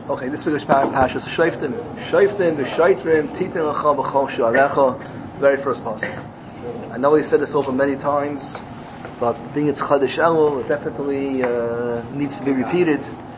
Okay, this week's Parashas Shoftim. Shoftim v'shoitrim titin lecha b'chol she'arecha. Very first passage. I know we said this over many times, but being it's Chodesh Elul, it definitely needs to be repeated.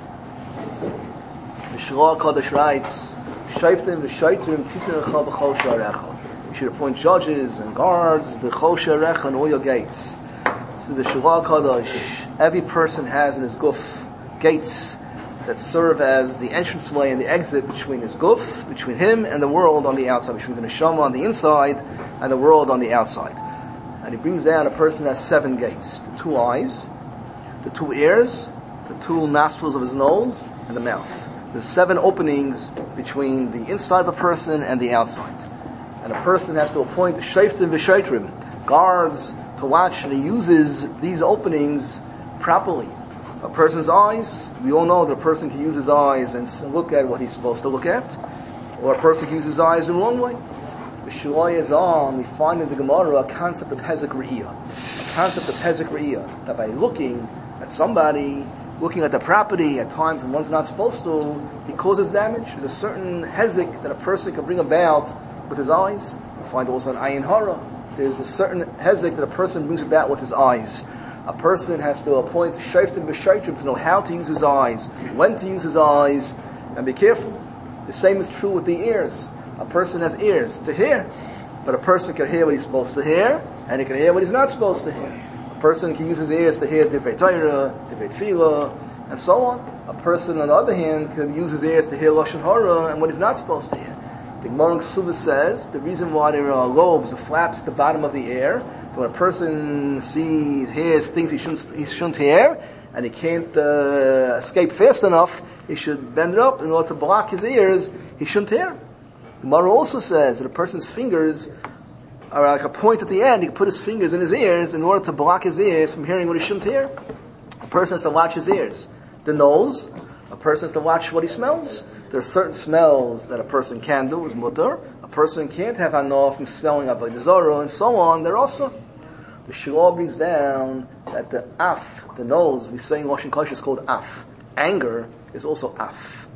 The Shloah Kodesh writes, Shoftim v'shoitrim titin lecha b'chol she'arecha. You should appoint judges and guards b'chol she'arecha in all your gates. This is the Shloah Kodesh. Every person has in his guf gates that serve as the entranceway and the exit between his guf, between him and the world on the outside, between the neshama on the inside and the world on the outside. And he brings down a person has 7 gates: the 2 eyes, the 2 ears, the 2 nostrils of his nose, and the mouth. There's 7 openings between the inside of a person and the outside. And a person has to appoint shoftim v'shoitrim, guards to watch, and he uses these openings properly. A person's eyes, we all know that a person can use his eyes and look at what he's supposed to look at, or a person can use his eyes in the wrong way. The Shulai is on, we find in the Gemara a concept of Hezek Re'iyah. A concept of Hezek Re'iyah, that by looking at somebody, looking at the property at times when one's not supposed to, he causes damage. There's a certain Hezek that a person can bring about with his eyes. We find also an Ayin Hara. There's a certain Hezek that a person brings about with his eyes. A person has to appoint shoftim v'shoitrim to know how to use his eyes, when to use his eyes, and be careful. The same is true with the ears. A person has ears to hear, but a person can hear what he's supposed to hear, and he can hear what he's not supposed to hear. A person can use his ears to hear Divrei Torah, Divrei Tefillah, and so on. A person, on the other hand, can use his ears to hear Lashon Hara and what he's not supposed to hear. The Gemara in Kesubah says the reason why there are lobes, the flaps at the bottom of the ear, so when a person hears things he shouldn't hear, and he can't escape fast enough, he should bend it up in order to block his ears. He shouldn't hear. The Gemara also says that a person's fingers are like a point at the end. He can put his fingers in his ears in order to block his ears from hearing what he shouldn't hear. A person has to watch his ears. The nose, a person has to watch what he smells. There are certain smells that a person can do, is mutter. A person can't have hana from smelling of avodah zarah and so on. They're also. The Shulah brings down that the af, the nose, we say in Lashon Kodesh is called af. Anger is also af.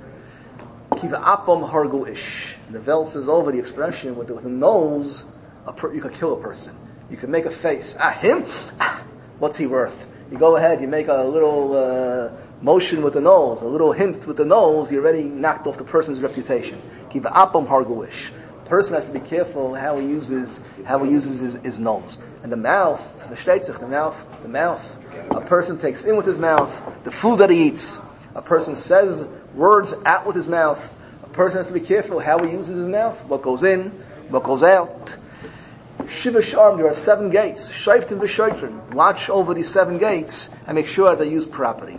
Kiva apam hargu ish. The Velt says over the expression with the nose, you can kill a person. You can make a face. Him? What's he worth? You go ahead, you make a little motion with the nose, a little hint with the nose, you already knocked off the person's reputation. Kiva apam hargu ish. Person has to be careful how he uses his nose. And the mouth, the mouth. A person takes in with his mouth the food that he eats. A person says words out with his mouth. A person has to be careful how he uses his mouth, what goes in, what goes out. Shiva Sharm, there are 7 gates. Shoftim v'shoitrim. Watch over these 7 gates and make sure that they're used properly.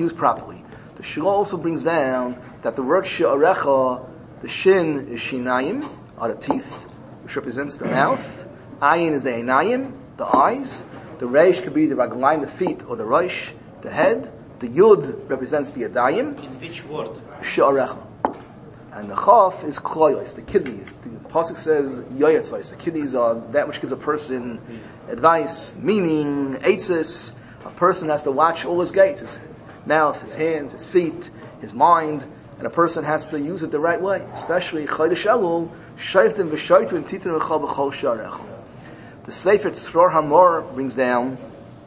The Shullah also brings down that the word she'arecha, the shin is shinayim, are the teeth, which represents the mouth. Ayin is the einayim, the eyes. The reish could be the raglayim, the feet, or the rosh, the head. The yud represents the yadayim. In which word? She'arecha. And the chaf is kloyos, the kidneys. The pasuk says yoyetzos. The kidneys are that which gives a person advice, meaning, eitzis. A person has to watch all his gates, his mouth, his hands, his feet, his mind, and a person has to use it the right way, especially Chodesh Elul. Shoftim v'shoitrim titin lecha b'chol she'arecha. The Sefer Tzror Hamor brings down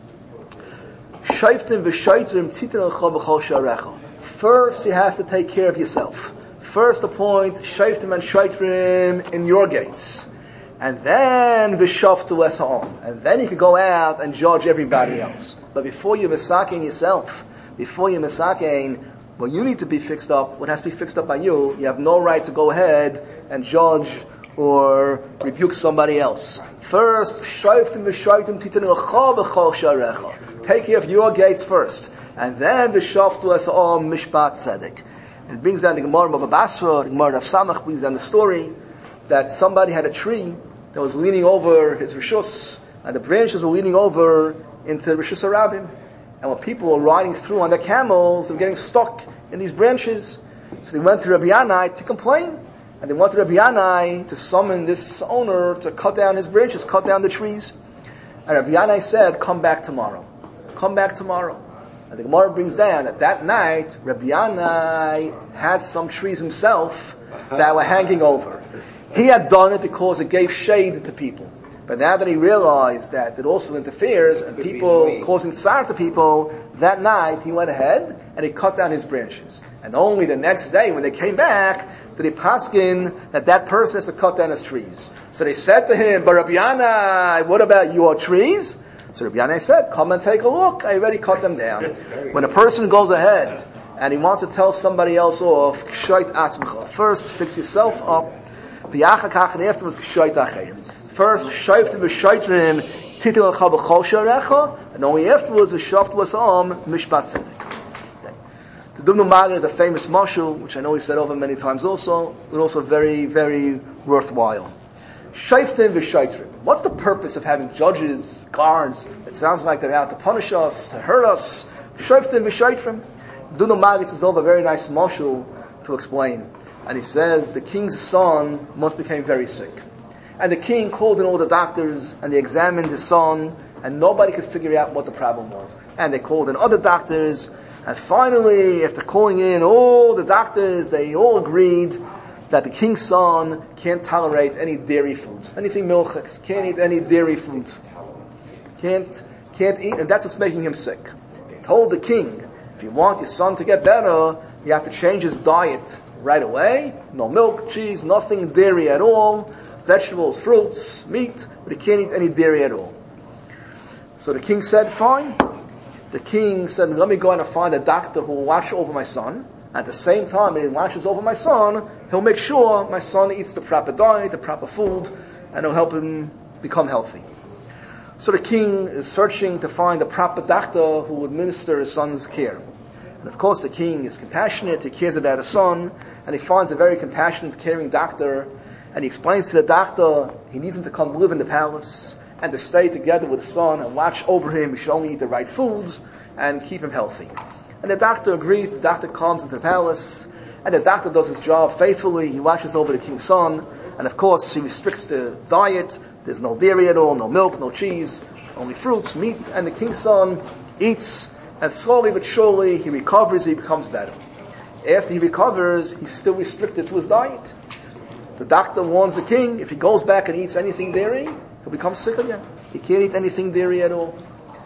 Shoftim v'shoitrim titin lecha b'chol she'arecha. First, you have to take care of yourself. First, appoint shoftim and shoitrim in your gates, and then v'shoftu es ha'om, and then you can go out and judge everybody else. But before you misakein yourself, well, you need to be fixed up. What has to be fixed up by you, you have no right to go ahead and judge or rebuke somebody else. First, shoftim v'shoitrim titin lecha b'chol she'arecha. Take care of your gates first. And then v'shoftu es ha'om mishpat tzedek. It brings down the Gemara Baba Basra, the Gemara of Samach brings down the story that somebody had a tree that was leaning over his rishus, and the branches were leaning over into Rishus Harabim. And when people were riding through on their camels, they were getting stuck in these branches. So they went to Rabbi Yanai to complain. And they wanted Rabbi Yanai to summon this owner to cut down his branches, cut down the trees. And Rabbi Yanai said, come back tomorrow. And the Gemara brings down that night, Rabbi Yanai had some trees himself that were hanging over. He had done it because it gave shade to people. But now that he realized that it also interferes and people causing tsar to people, that night he went ahead and he cut down his branches. And only the next day when they came back, did he paskin that person has to cut down his trees. So they said to him, but Rabbi Yanai, what about your trees? So Rabbi Yanai said, come and take a look. I already cut them down. When a person goes ahead and he wants to tell somebody else off, k'shoit atzmecha. First, fix yourself up. V'yachakach, and afterwards, k'shoit achayim. First, shayftim v'shaytrim, titil acha b'chol sharecha, and only afterwards, v'shaft wasam, mishpat tzedek. The Dubno Magen is a famous mashal, which I know he said over many times also, but also very, very worthwhile. Shayftim v'shaytrim. What's the purpose of having judges, guards? It sounds like they're out to punish us, to hurt us. Shayftim v'shaytrim. The Dubno Magen says over a very nice mashal to explain. And he says the king's son must became very sick. And the king called in all the doctors, and they examined his son, and nobody could figure out what the problem was. And they called in other doctors, and finally, after calling in all the doctors, they all agreed that the king's son can't tolerate any dairy foods, anything milchiks, can't eat any dairy foods, can't eat, and that's what's making him sick. They told the king, if you want your son to get better, you have to change his diet right away. No milk, cheese, nothing dairy at all. Vegetables, fruits, meat, but he can't eat any dairy at all. So the king said, fine. The king said, let me go out and find a doctor who will watch over my son. At the same time, when he watches over my son, he'll make sure my son eats the proper diet, the proper food, and he'll help him become healthy. So the king is searching to find the proper doctor who will administer his son's care. And of course the king is compassionate, he cares about his son, and he finds a very compassionate, caring doctor. And he explains to the doctor he needs him to come live in the palace and to stay together with his son and watch over him. He should only eat the right foods and keep him healthy. And the doctor agrees. The doctor comes into the palace and the doctor does his job faithfully. He watches over the king's son, and of course he restricts the diet. There's no dairy at all, no milk, no cheese, only fruits, meat, and the king's son eats, and slowly but surely he recovers, he becomes better. After he recovers, he's still restricted to his diet. The doctor warns the king, if he goes back and eats anything dairy, he'll become sick again. He can't eat anything dairy at all.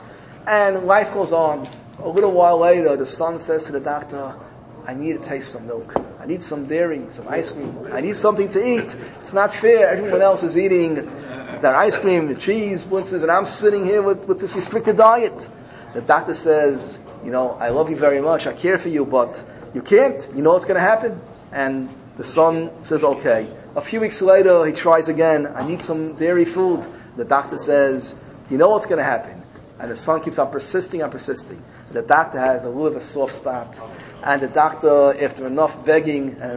And life goes on. A little while later, the son says to the doctor, I need to taste some milk. I need some dairy, some ice cream. I need something to eat. It's not fair. Everyone else is eating their ice cream, the cheese, and I'm sitting here with this restricted diet. The doctor says, I love you very much. I care for you, but you can't. You know what's going to happen? And the son says, okay. A few weeks later, he tries again. I need some dairy food. The doctor says, you know what's going to happen? And the son keeps on persisting and persisting. The doctor has a little of a soft spot. And the doctor, after enough begging and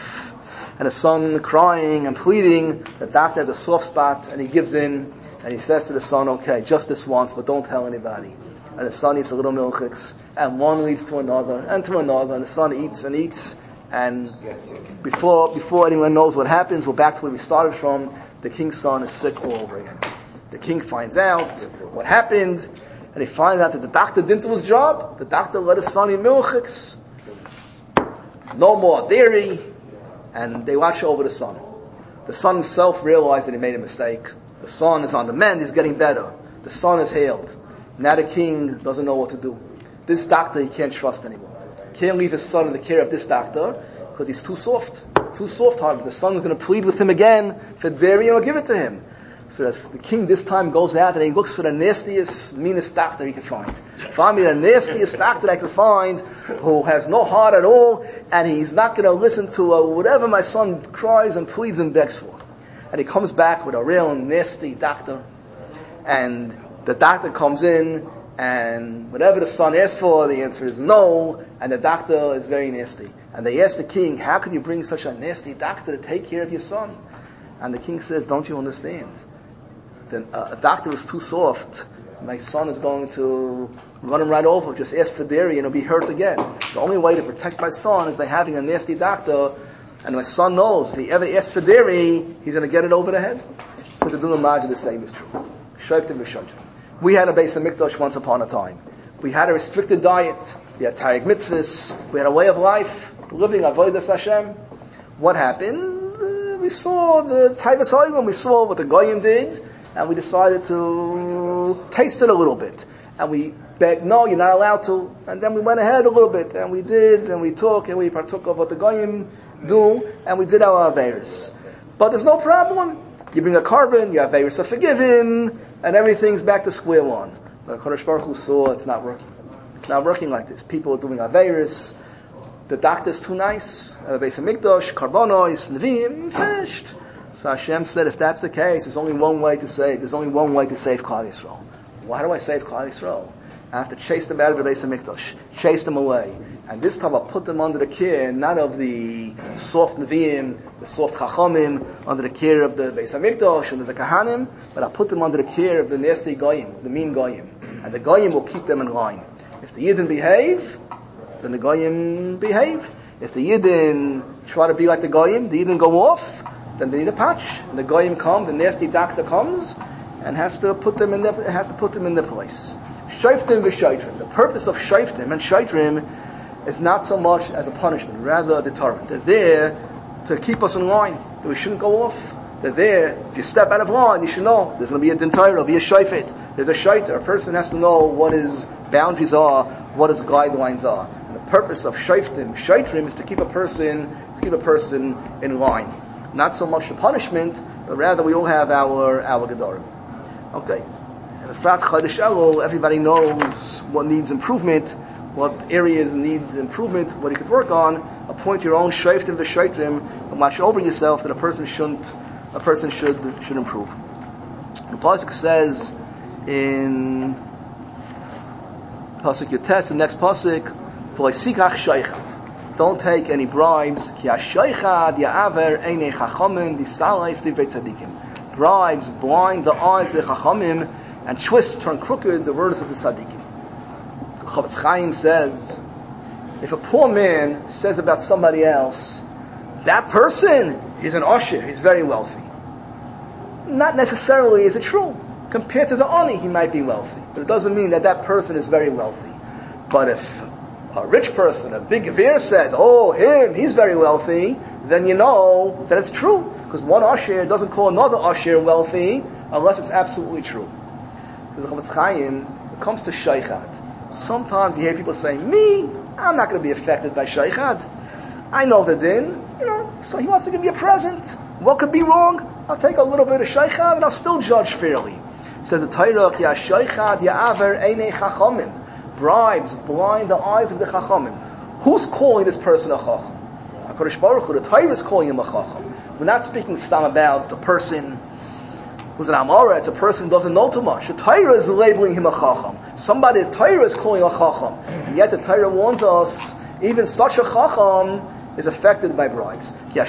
the son crying and pleading, the doctor has a soft spot and he gives in and he says to the son, okay, just this once, but don't tell anybody. And the son eats a little milchiks, and one leads to another, and the son eats and eats. And before anyone knows what happens, we're back to where we started from. The king's son is sick all over again. The king finds out what happened, and he finds out that the doctor didn't do his job. The doctor let his son eat milchiks. No more dairy. And they watch over the son. The son himself realized that he made a mistake. The son is on the mend, he's getting better. The son is healed. Now the king doesn't know what to do. This doctor he can't trust anymore. Can't leave his son in the care of this doctor because he's too soft-hearted. The son is going to plead with him again for dairy and will give it to him. So the king this time goes out and he looks for the nastiest, meanest doctor he can find. Find me the nastiest doctor I can find who has no heart at all, and he's not going to listen to whatever my son cries and pleads and begs for. And he comes back with a real nasty doctor, and the doctor comes in, and whatever the son asks for, the answer is no, and the doctor is very nasty. And they ask the king, how could you bring such a nasty doctor to take care of your son? And the king says, don't you understand? Then a doctor is too soft. My son is going to run him right over, just ask for dairy and he'll be hurt again. The only way to protect my son is by having a nasty doctor, and my son knows if he ever asks for dairy, he's going to get it over the head. So the Dubno Magen, the same is true. We had a Beis HaMikdash once upon a time. We had a restricted diet. We had Taryag mitzvahs. We had a way of life, living avodas Hashem. What happened? We saw the Taivas Hayim, we saw what the Goyim did, and we decided to taste it a little bit. And we begged, no, you're not allowed to. And then we went ahead a little bit, and we did, and we took, and we partook of what the Goyim do, and we did our Averis. But there's no problem. You bring a carbon, your Averis are forgiven, and everything's back to square one. But Kodesh Baruch Hu saw it's not working. It's not working like this. People are doing Averis. The doctor's too nice. Beis Hamikdash, Karbonos, Nevi'im, finished. So Hashem said, if that's the case, there's only one way to save. There's only one way to save Klal Yisrael. Why do I save Klal Yisrael? I have to chase them out of the Beis Hamikdash. Chase them away. And this time I'll put them under the care, not of the soft Nevi'im, the soft Chachamim, under the care of the Beis Hamikdash, under the Kahanim, but I'll put them under the care of the nasty Goyim, the mean Goyim. And the Goyim will keep them in line. If the Yidden behave, then the Goyim behave. If the Yidden try to be like the Goyim, the Yidden go off, then they need a patch. And the Goyim come, the nasty doctor comes, and has to put them in their place. Shoftim v'shoitrim. The purpose of Shoftim and Shoitrim is not so much as a punishment, rather a deterrent. They're there to keep us in line, that we shouldn't go off. They're there, if you step out of line, you should know, there's going to be a din Torah, there'll be a shofet, there's a shaiter. A person has to know what his boundaries are, what his guidelines are. And the purpose of shaitrim is to keep a person in line. Not so much the punishment, but rather we all have our gedorim. Okay. And the Frat Chodesh Elul, everybody knows what needs improvement, what areas need improvement, what you could work on. Appoint your own shaitrim v'shaitrim, and watch over yourself that a person should improve. The pasuk says in pasuk Yotes, the next pasuk, "V'loisikach shaychat." Don't take any bribes. Ki hashaychat ya'aver einei chachamim v'salif divrei tzadikim. Bribes blind the eyes of the chachamim and turn crooked the words of the tzadikim. Chavetz Chaim says, if a poor man says about somebody else, that person is an usher, he's very wealthy. Not necessarily is it true. Compared to the ani, he might be wealthy. But it doesn't mean that person is very wealthy. But if a rich person, a big gevir says, oh, he's very wealthy, then you know that it's true. Because one usher doesn't call another usher wealthy unless it's absolutely true. So the Chavetz Chaim, when it comes to shaychad, sometimes you hear people say, me, I'm not going to be affected by shaychad. I know the din, so he wants to give me a present. What could be wrong? I'll take a little bit of shaychad and I'll still judge fairly. It says the Torah, Ya shaychad ya'aver einei chachamim. Bribes blind the eyes of the chachamim. Who's calling this person a chacham? HaKadosh Baruch Hu, the Torah is calling him a chacham. We're not speaking stam about the person who's an Amora. It's a person who doesn't know too much. The Torah is labeling him a chacham. Somebody the Torah is calling a chacham. And yet the Torah warns us, even such a chacham is affected by bribes. The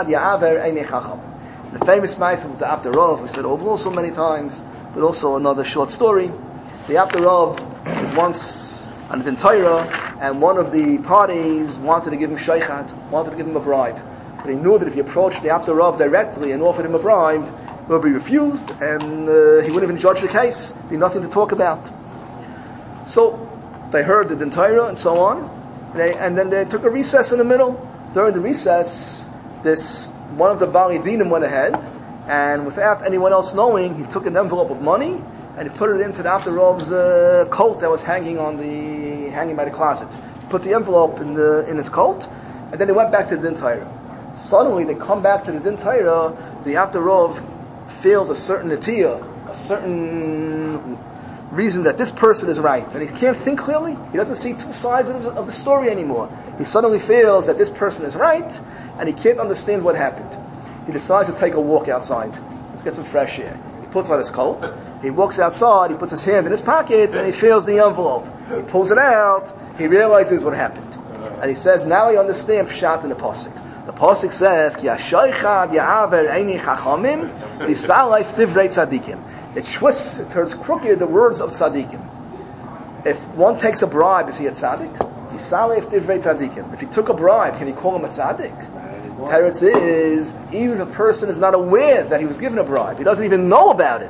famous Ma'aseh of the Abder Rav, we said also many times, but also another short story. The Abder Rav was once on the Torah, and one of the parties wanted to give him shaychat, wanted to give him a bribe. But he knew that if he approached the Abder Rav directly and offered him a bribe, it would be refused, and he wouldn't even judge the case. There'd be nothing to talk about. So they heard the Torah and so on, and then they took a recess in the middle. During the recess, one of the Bali Dinim went ahead, and without anyone else knowing, he took an envelope of money and he put it into the Abder Rav's coat that was hanging by the closet. He put the envelope in his coat, and then they went back to the Din Torah. Suddenly, they come back to the Din Torah. The Abder Rav feels a certain netiyah, a certain reason that this person is right, and he can't think clearly. He doesn't see two sides of the story anymore. He suddenly feels that this person is right, and he can't understand what happened. He decides to take a walk outside to get some fresh air. He puts on his coat, he walks outside, he puts his hand in his pocket, and he feels the envelope. He pulls it out, he realizes what happened. And he says, now I understand Pshat in the Pasuk. The Pasuk says, Ki hashaychad ya'aver einei chachamim, v'salif divrei tzadikim. It twists, it turns crooked the words of tzaddikim. If one takes a bribe, is he a tzaddik? If he took a bribe, can he call him a tzaddik? Teretz is, even if a person is not aware that he was given a bribe, he doesn't even know about it.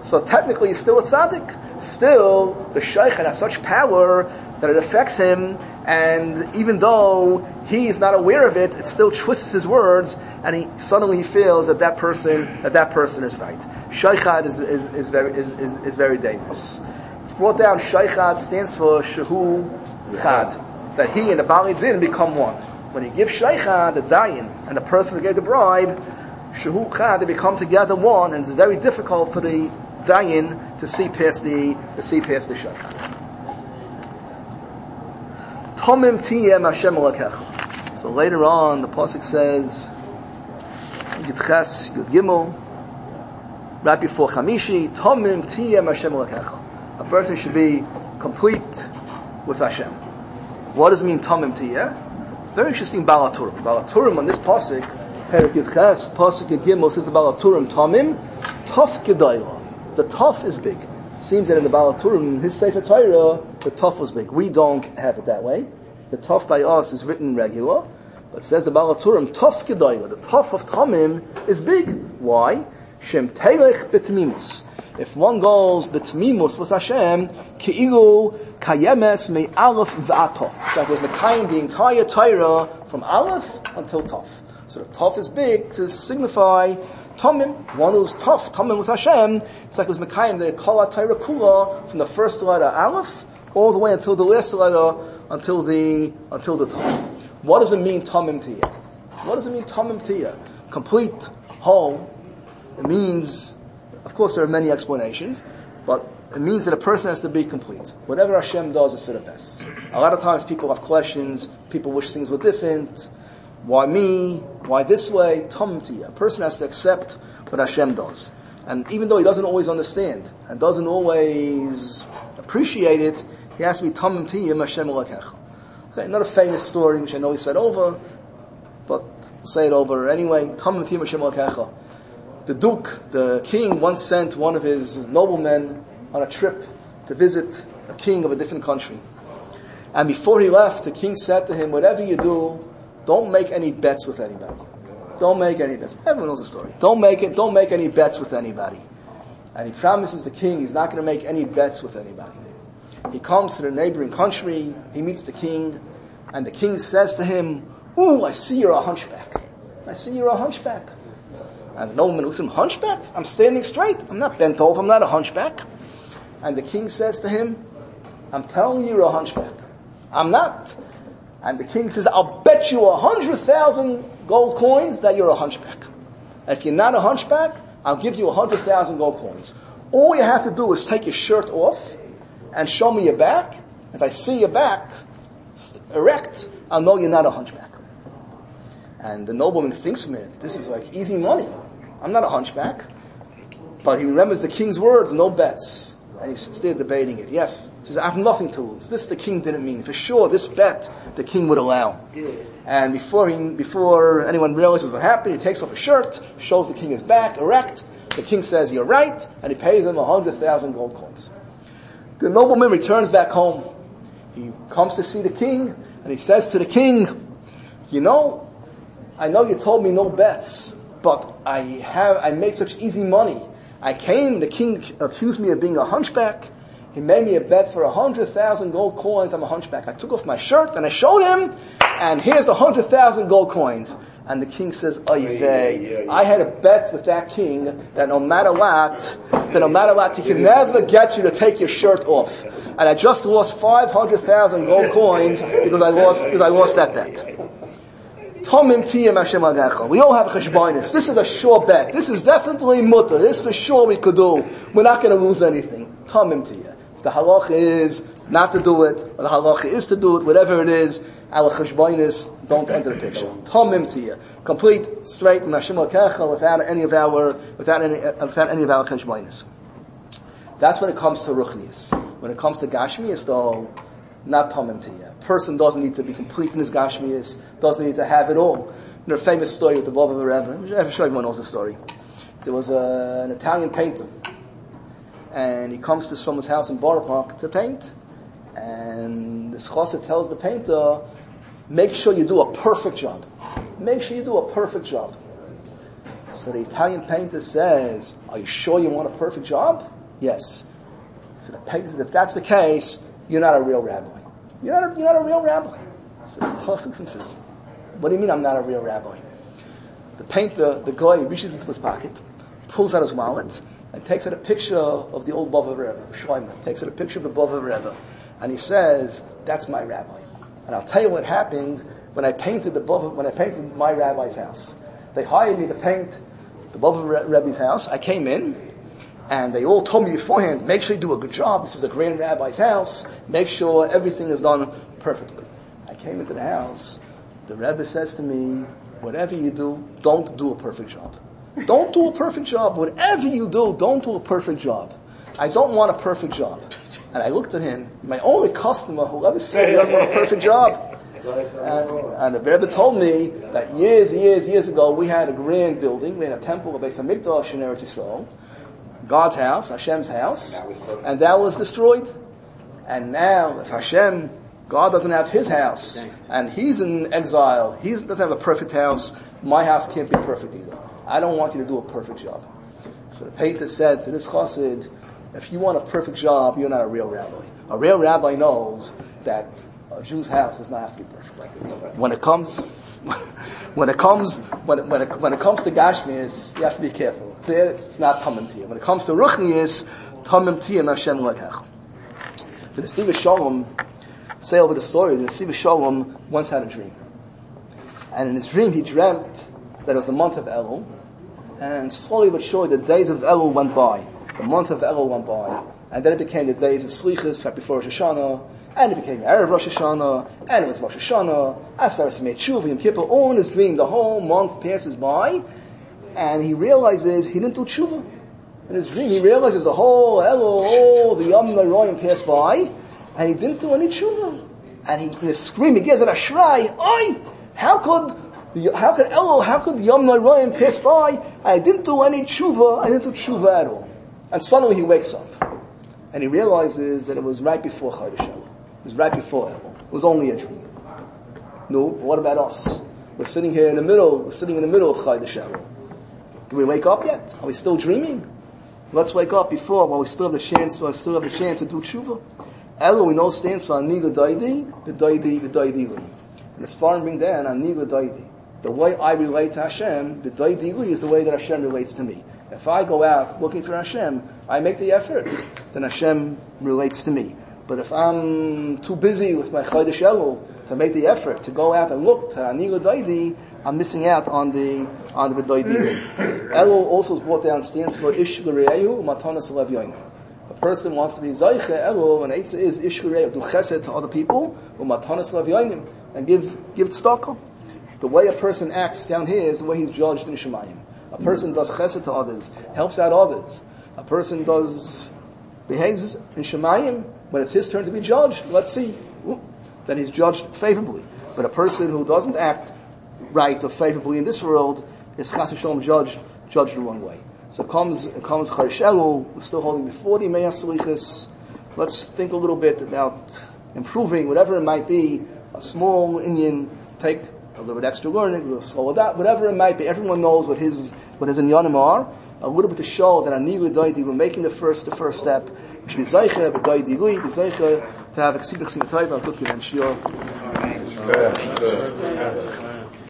So technically he's still a tzaddik. Still, the shaykhad has such power that it affects him, and even though he is not aware of it, it still twists his words, and he suddenly feels that person is right. Shaykhad is very dangerous. It's brought down, shaykhad stands for shehu chad, that he and the Baalei Din become one. When you give shaykhad, the dayan, and the person who gave the bribe, shehu chad, they become together one, and it's very difficult for the dayan to see past the shaykhad. Tomim tiyem Hashem Elokecha. So later on, the pasuk says, Yud Ches, Yud Gimel, right before Chamishi, Tomim tiyem Hashem Elokecha. A person should be complete with Hashem. What does it mean, Tomim tiyeh? Very interesting, Baal HaTurim. Baal HaTurim on this pasuk, Perek Yud Ches, pasuk Yud Gimel, says the Baal HaTurim, Tomim, Tov Gedayla. The Tov is big. It seems that in the Baal HaTurim, his Sefer Torah, the Tov was big. We don't have it that way. The Tov by us is written regular, but it says the Baal HaTurim, Tov Gedayla. The Tov of Tomim is big. Why? Shem Teilech B'Tmimus. If one goes B'Tmimus with Hashem, Ke'ilu Kayemes Me Aleph V'Atov. It's like it was Mekayim the entire Torah from Aleph until Tov. So the Tov is big to signify Tomim, one who's tough, Tomim with Hashem. It's like it was Mekayim, the Kol HaTorah Kula, from the first letter Aleph, all the way until the last letter, until the Tov. What does it mean, Tomim Tiyah? What does it mean, Tomim Tiyah? Complete, whole. It means, of course there are many explanations, but it means that a person has to be complete. Whatever Hashem does is for the best. A lot of times people have questions, people wish things were different. Why me? Why this way? Tomim Tiyah. A person has to accept what Hashem does. And even though he doesn't always understand, and doesn't always appreciate it, he has to be Tomim Tiyah Hashem Elokecha. Okay, another famous story, which I know he said over, but I'll say it over anyway. Tomim Tiyah Hashem Elokecha. The Duke, the king, once sent one of his noblemen on a trip to visit a king of a different country. And before he left, the king said to him, whatever you do, don't make any bets with anybody. Don't make any bets. Everyone knows the story. Don't make any bets with anybody. And he promises the king he's not going to make any bets with anybody. He comes to the neighboring country, he meets the king, and the king says to him, ooh, I see you're a hunchback. I see you're a hunchback. And the nobleman looks at him, hunchback? I'm standing straight. I'm not bent over. I'm not a hunchback. And the king says to him, I'm telling you you're a hunchback. I'm not. And the king says, I'll bet you 100,000 gold coins that you're a hunchback. And if you're not a hunchback, I'll give you 100,000 gold coins. All you have to do is take your shirt off and show me your back. If I see your back erect, I'll know you're not a hunchback. And the nobleman thinks, man, this is like easy money. I'm not a hunchback. But he remembers the king's words, no bets. And he sits there debating it. Yes, he says, I have nothing to lose. This the king didn't mean. For sure, this bet the king would allow. And before anyone realizes what happened, he takes off his shirt, shows the king his back, erect. The king says, you're right, and he pays him 100,000 gold coins. The nobleman returns back home. He comes to see the king, and he says to the king, I know you told me no bets, but I made such easy money. The king accused me of being a hunchback. He made me a bet for 100,000 gold coins. I'm a hunchback. I took off my shirt and I showed him, and here's the 100,000 gold coins. And the king says, oy vey, I had a bet with that king that no matter what, he can never get you to take your shirt off. And I just lost 500,000 gold coins because I lost that bet. Tomim tiyem Hashem Elokecha. We all have a cheshbonis. This is a sure bet. This is definitely mutter. This for sure we could do. We're not going to lose anything. Tomim tiyeh. If the halacha is not to do it, or the halacha is to do it, whatever it is, our cheshbonis don't enter the picture. Tomim tiyeh. Complete, straight, Hashem Elokecha, without any of our cheshbonis. That's when it comes to ruchnius. When it comes to gashmius, though, not tomim tiyeh. A person doesn't need to be complete in his gashmius, doesn't need to have it all. A famous story with the Vov of the Rebbe. I'm sure everyone knows the story. There was an Italian painter, and he comes to someone's house in Borough Park to paint, and this chassid tells the painter, make sure you do a perfect job. Make sure you do a perfect job. So the Italian painter says, are you sure you want a perfect job? Yes. So the Painter says, if that's the case, you're not a real rabbi. You're not a real rabbi. So the Chassid says, what do you mean I'm not a real rabbi? The Painter, the guy, reaches into his pocket, pulls out his wallet, and takes out a picture of the old Bava Rebbe, Shloimeh, takes out a picture of the Bava Rebbe, and he says, that's my rabbi. And I'll tell you what happened when I painted my rabbi's house. They hired me to paint the Bava Rebbe's house. I came in, and they all told me beforehand, make sure you do a good job. This is a grand rabbi's house. Make sure everything is done perfectly. I came into the house. The Rebbe says to me, whatever you do, don't do a perfect job. Don't do a perfect job. Whatever you do, don't do a perfect job. I don't want a perfect job. And I looked at him, my only customer who ever said he doesn't want a perfect job. And the Rebbe told me that years ago, we had a grand building. We had a temple of Beis HaMikdash in Eretz Yisrael. God's house, Hashem's house. And that was destroyed. And now, if Hashem, God doesn't have his house, and he's in exile, he doesn't have a perfect house, my house can't be perfect either. I don't want you to do a perfect job. So the Painter said to this chassid, if you want a perfect job, you're not a real rabbi. A real rabbi knows that a Jew's house does not have to be perfect. When it comes to Gashmias, you have to be careful. There, it's not Tamim Tiyah. When it comes to Ruchnias, Tamim Tiyah Hashem Lekach. The Nesiv Shalom, say over the story, the Nesiv Shalom once had a dream. And in his dream he dreamt that it was the month of Elul, and slowly but surely the days of Elul went by. The month of Elul went by, and then it became the days of Slichus, right before Rosh Hashanah, and it became Erev Rosh Hashanah, and it was Rosh Hashanah, Asar Samei Tshuva, Yom Kippur. All in his dream, the whole month passes by, and he realizes he didn't do Tshuva. In his dream, he realizes the whole Elul, all the Yom Noraim passed by, and he didn't do any Tshuva. And he, in a scream, he gives it a shray, Oi! How could Yom Noraim pass by? I didn't do any tshuva. I didn't do tshuva at all. And suddenly he wakes up, and he realizes that it was right before Chodesh Elul. It was right before Elul. It was only a dream. No, what about us? We're sitting here in the middle. We're sitting in the middle of Chodesh Elul. Do we wake up yet? Are we still dreaming? Let's wake up before, while we still have the chance. So I still have the chance to do tshuva. Elul, we know, stands for Ani L'Daidi, V'Daidi Li. And the Sfarim bring down Ani L'Daidi. The way I relate to Hashem, the Daidi Li, is the way that Hashem relates to me. If I go out looking for Hashem, I make the effort, then Hashem relates to me. But if I'm too busy with my Chodesh Elul to make the effort to go out and look to Ani L'Daidi, I'm missing out on the Daidi Li. Elul also is brought down, stands for Ish L'Re'ehu Matanas Lev Yoinu. A person wants to be Zayche Elul, and Eitzah is Ish L'Re'ehu, do chesed to other people, Matanas Lev Yoinu, and give tzedakah. The way a person acts down here is the way he's judged in Shemayim. A person does chesed to others, helps out others. A person behaves in Shemayim, when it's his turn to be judged, let's see, then he's judged favorably. But a person who doesn't act right or favorably in this world is chas v'shalom judged the wrong way. So it comes Chodesh Elul, we're still holding before the Yimei HaSelichos. Let's think a little bit about improving, whatever it might be, a small Indian, take a little bit extra learning, a little slower that, whatever it might be. Everyone knows what his inyanim are. A little bit to show that Ani L'Daidi, we're making the first step. We should be Zayche, B'Daidi Li, be Zayche, to have a Ksibach Simitayva, a good Shiur.